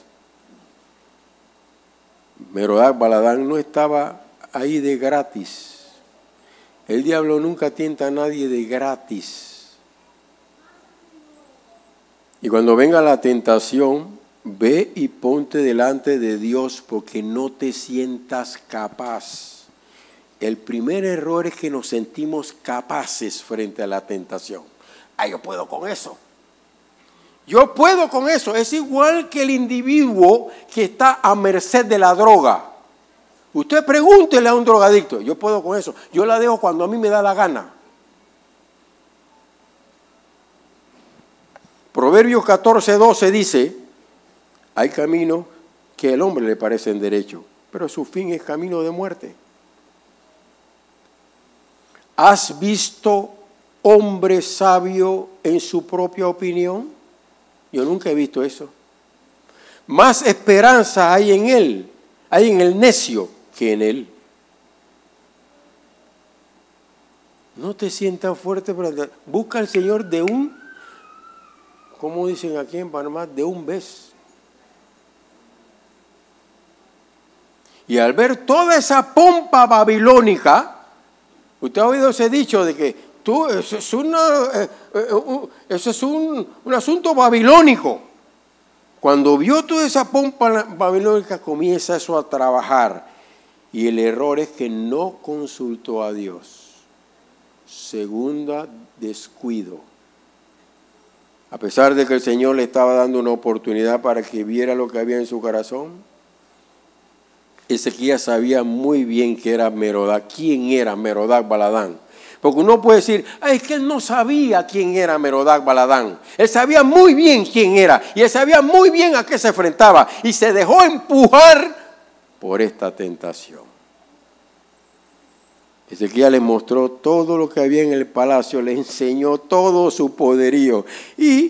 Merodach Baladán, no estaba ahí de gratis. El diablo nunca tienta a nadie de gratis. Y cuando venga la tentación, ve y ponte delante de Dios porque no te sientas capaz. El primer error es que nos sentimos capaces frente a la tentación. Yo puedo con eso. Yo puedo con eso. Es igual que el individuo que está a merced de la droga. Usted pregúntele a un drogadicto, yo puedo con eso. Yo la dejo cuando a mí me da la gana. Proverbios 14:12 dice, hay caminos que al hombre le parecen derechos, pero su fin es camino de muerte. ¿Has visto hombre sabio en su propia opinión? Yo nunca he visto eso. Más esperanza hay en él, hay en el necio que en él. No te sientas fuerte, pero busca al Señor de un, como dicen aquí en Panamá, de un vez. Y al ver toda esa pompa babilónica, usted ha oído ese dicho de que eso es un asunto babilónico. Cuando vio toda esa pompa babilónica, comienza eso a trabajar. Y el error es que no consultó a Dios. Segunda, descuido. A pesar de que el Señor le estaba dando una oportunidad para que viera lo que había en su corazón, Ezequías sabía muy bien que era Merodach. ¿Quién era Merodach Baladán? Porque uno puede decir, es que él no sabía quién era Merodach Baladán. Él sabía muy bien quién era y él sabía muy bien a qué se enfrentaba y se dejó empujar por esta tentación. Ezequías le mostró todo lo que había en el palacio, le enseñó todo su poderío y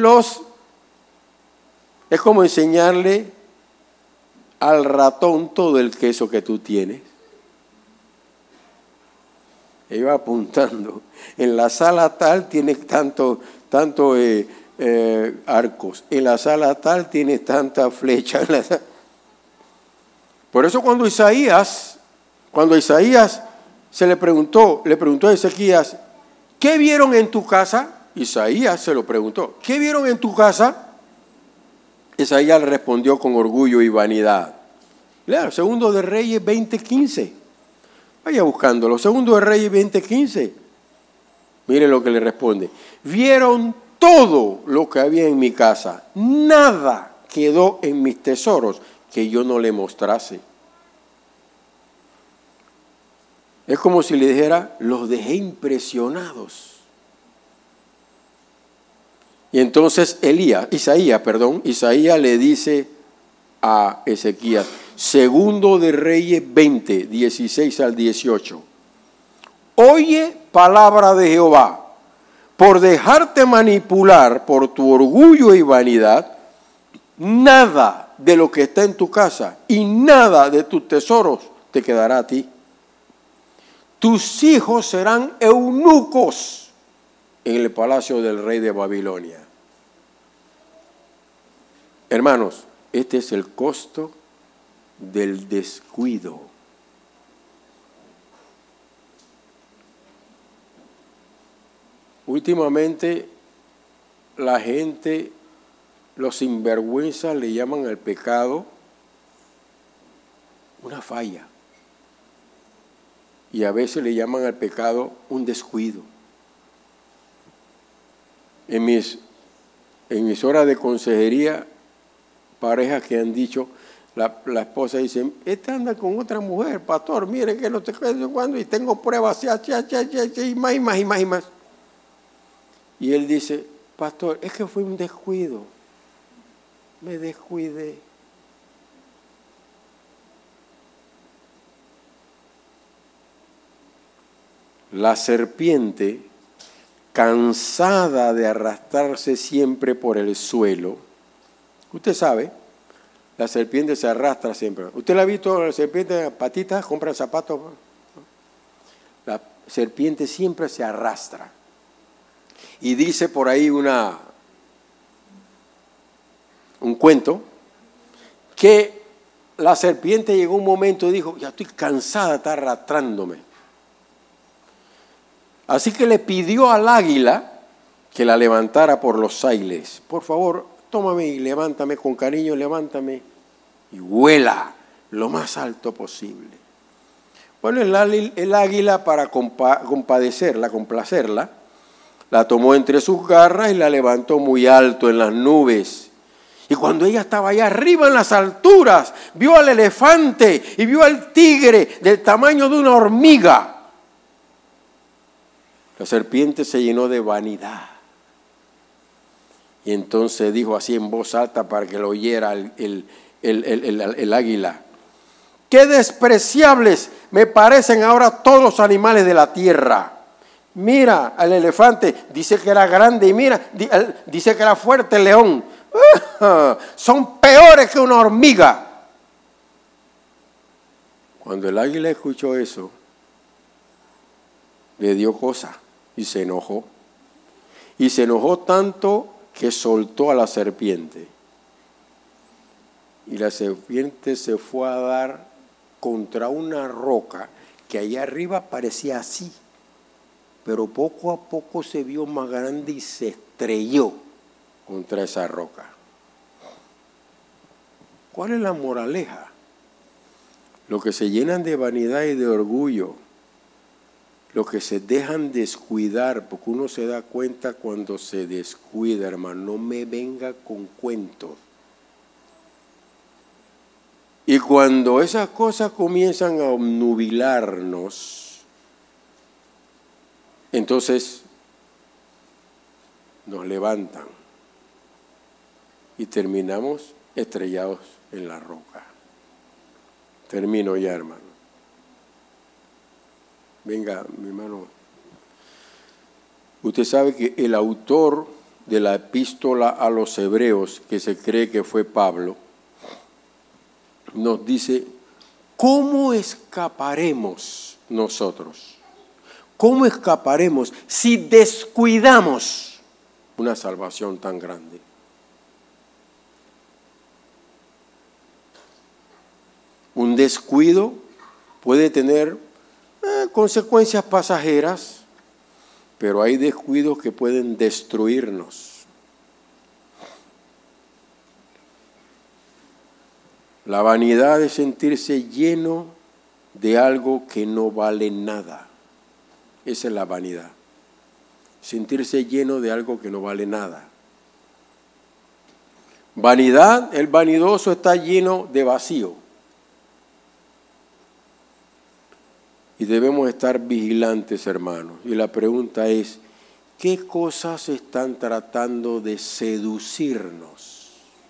es como enseñarle al ratón todo el queso que tú tienes. Iba apuntando, en la sala tal tienes tanto arcos, en la sala tal tienes tanta flecha. Por eso cuando Isaías le preguntó a Ezequías, ¿qué vieron en tu casa? Isaías se lo preguntó, ¿qué vieron en tu casa? Isaías le respondió con orgullo y vanidad. Lea, Segundo de Reyes 20:15. Vaya buscándolo. Segundo de Reyes 20:15. Mire lo que le responde. Vieron todo lo que había en mi casa. Nada quedó en mis tesoros que yo no le mostrase. Es como si le dijera, los dejé impresionados. Y entonces Isaías le dice a Ezequías, Segundo de Reyes 20, 16 al 18. Oye palabra de Jehová, por dejarte manipular por tu orgullo y vanidad, nada de lo que está en tu casa y nada de tus tesoros te quedará a ti. Tus hijos serán eunucos en el palacio del rey de Babilonia. Hermanos, este es el costo del descuido. Últimamente la gente, los sinvergüenzas le llaman al pecado una falla. Y a veces le llaman al pecado un descuido. En mis horas de consejería, parejas que han dicho, la esposa dice, esta anda con otra mujer, pastor, mire que no te cuando y tengo pruebas, y más. Y él dice, pastor, es que fue un descuido, me descuidé. La serpiente, cansada de arrastrarse siempre por el suelo, usted sabe, la serpiente se arrastra siempre. ¿Usted la ha visto, la serpiente, patitas, compran zapatos? La serpiente siempre se arrastra. Y dice por ahí un cuento, que la serpiente llegó un momento y dijo, ya estoy cansada de estar arrastrándome. Así que le pidió al águila que la levantara por los aires. Por favor, tómame y levántame con cariño, levántame y vuela lo más alto posible. Bueno, el águila para complacerla, la tomó entre sus garras y la levantó muy alto en las nubes. Y cuando ella estaba allá arriba en las alturas, vio al elefante y vio al tigre del tamaño de una hormiga. La serpiente se llenó de vanidad. Y entonces dijo así en voz alta para que lo oyera el águila. ¡Qué despreciables me parecen ahora todos los animales de la tierra! Mira al elefante, dice que era grande, y mira, dice que era fuerte el león. Son peores que una hormiga. Cuando el águila escuchó eso, le dio cosa y se enojó. Y se enojó tanto que soltó a la serpiente. Y la serpiente se fue a dar contra una roca que allá arriba parecía así, pero poco a poco se vio más grande y se estrelló contra esa roca. ¿Cuál es la moraleja? Los que se llenan de vanidad y de orgullo, los que se dejan descuidar, porque uno se da cuenta cuando se descuida, hermano, no me venga con cuentos. Y cuando esas cosas comienzan a obnubilarnos, entonces nos levantan y terminamos estrellados en la roca. Termino ya, hermano. Venga, mi hermano. Usted sabe que el autor de la epístola a los hebreos, que se cree que fue Pablo, nos dice, ¿cómo escaparemos nosotros? ¿Cómo escaparemos si descuidamos una salvación tan grande? Un descuido puede tener consecuencias pasajeras, pero hay descuidos que pueden destruirnos. La vanidad es sentirse lleno de algo que no vale nada. Esa es la vanidad. Sentirse lleno de algo que no vale nada. Vanidad, el vanidoso está lleno de vacío. Y debemos estar vigilantes, hermanos. Y la pregunta es, ¿qué cosas están tratando de seducirnos?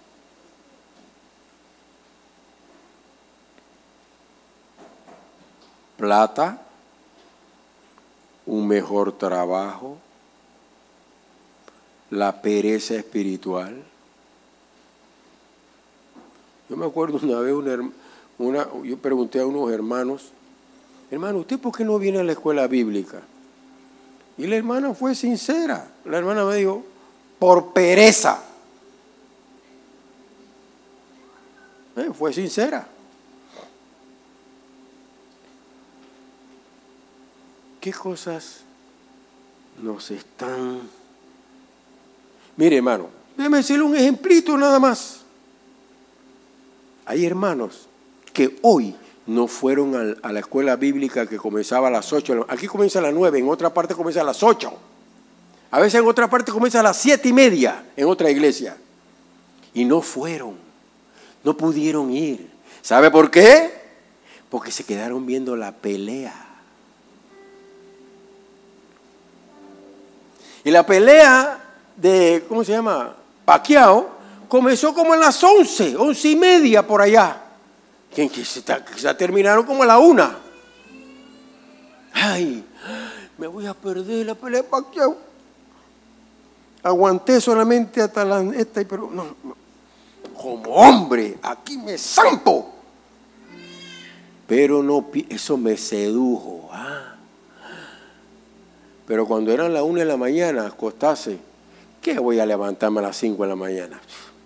Plata, un mejor trabajo, la pereza espiritual. Yo me acuerdo una vez, yo pregunté a unos hermanos, hermano, ¿usted por qué no viene a la escuela bíblica? Y la hermana fue sincera. La hermana me dijo, por pereza. Fue sincera. ¿Qué cosas nos están? Mire, hermano, déjeme decirle un ejemplito nada más. Hay hermanos que hoy no fueron a la escuela bíblica que comenzaba a las 8. Aquí comienza a las 9, en otra parte comienza a las 8. A veces en otra parte comienza a las 7:30 en otra iglesia. Y no fueron, no pudieron ir. ¿Sabe por qué? Porque se quedaron viendo la pelea. Y la pelea de, ¿cómo se llama? Pacquiao, comenzó como a las 11:30 por allá. Que se terminaron como a la 1. Ay, me voy a perder la pelea de Pacquiao. Aguanté solamente hasta esta, pero no, como hombre, aquí me zampo. Pero no, eso me sedujo. Pero cuando eran las 1 de la mañana, acostarse, ¿qué voy a levantarme a las 5 de la mañana?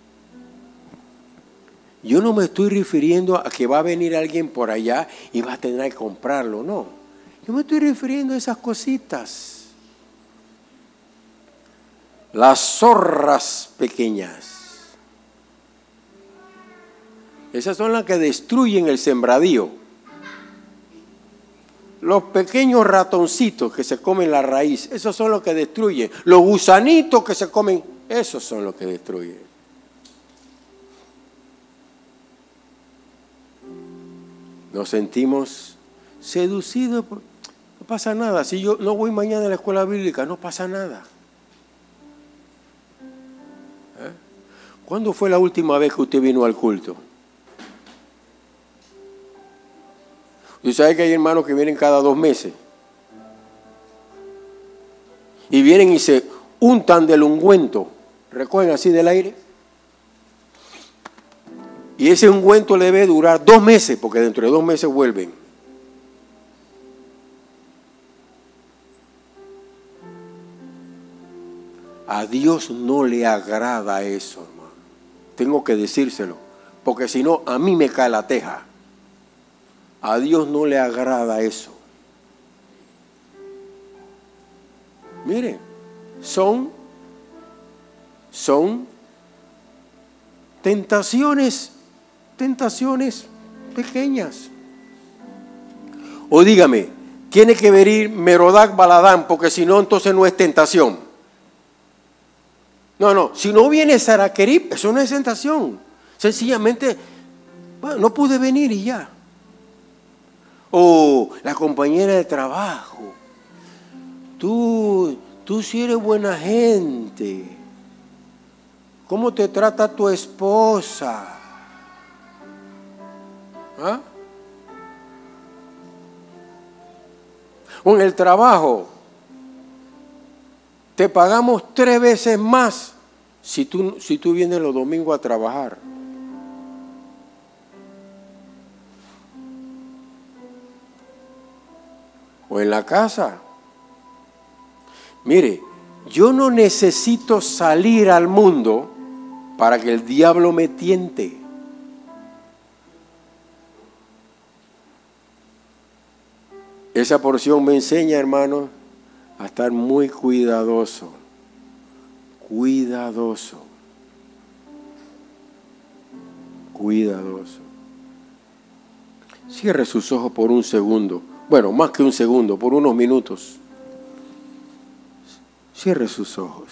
Yo no me estoy refiriendo a que va a venir alguien por allá y va a tener que comprarlo, no. Yo me estoy refiriendo a esas cositas. Las zorras pequeñas. Esas son las que destruyen el sembradío. Los pequeños ratoncitos que se comen la raíz, esos son los que destruyen. Los gusanitos que se comen, esos son los que destruyen. Nos sentimos seducidos. No pasa nada. Si yo no voy mañana a la escuela bíblica, no pasa nada. ¿Cuándo fue la última vez que usted vino al culto? Usted sabe que hay hermanos que vienen cada 2 meses. Y vienen y se untan del ungüento. Recogen así del aire. Y ese ungüento le debe durar 2 meses, porque dentro de 2 meses vuelven. A Dios no le agrada eso, hermano. Tengo que decírselo, porque si no, a mí me cae la teja. A Dios no le agrada eso. Miren, son tentaciones pequeñas. O dígame, tiene que venir Merodach Baladán, porque si no, entonces no es tentación. No, si no viene Saraquerib, eso no es tentación. Sencillamente, bueno, no pude venir y ya. O la compañera de trabajo. Tú sí eres buena gente. ¿Cómo te trata tu esposa? ¿Ah? O en el trabajo. Te pagamos 3 veces más si tú vienes los domingos a trabajar. O en la casa. Mire, yo no necesito salir al mundo para que el diablo me tiente. Esa porción me enseña, hermanos, a estar muy cuidadoso. Cuidadoso. Cuidadoso. Cierre sus ojos por un segundo. Bueno, más que un segundo, por unos minutos. Cierre sus ojos.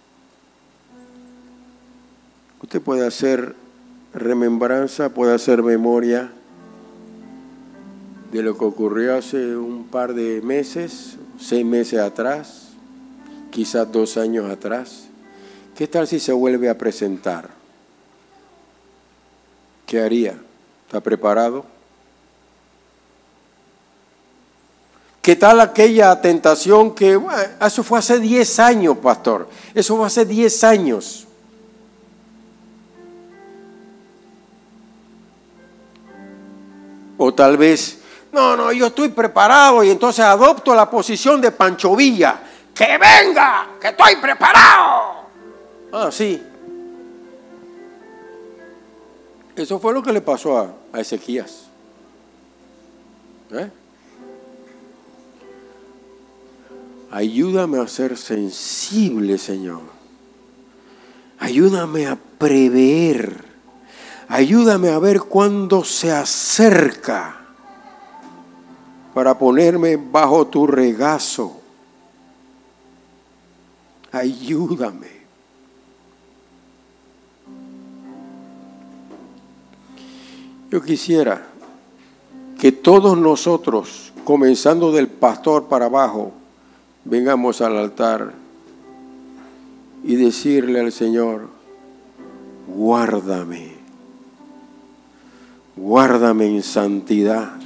Usted puede hacer remembranza, puede hacer memoria de lo que ocurrió hace un par de meses, 6 meses atrás, quizás 2 años atrás. ¿Qué tal si se vuelve a presentar? ¿Qué haría? ¿Está preparado? ¿Qué tal aquella tentación que, bueno, eso fue hace 10 años, pastor? Eso fue hace 10 años. O tal vez, no, yo estoy preparado y entonces adopto la posición de Pancho Villa. ¡Que venga! ¡Que estoy preparado! Ah, sí. Eso fue lo que le pasó a Ezequías. Ayúdame a ser sensible, Señor. Ayúdame a prever. Ayúdame a ver cuándo se acerca para ponerme bajo tu regazo. Ayúdame. Yo quisiera que todos nosotros, comenzando del pastor para abajo, vengamos al altar y decirle al Señor, guárdame en santidad,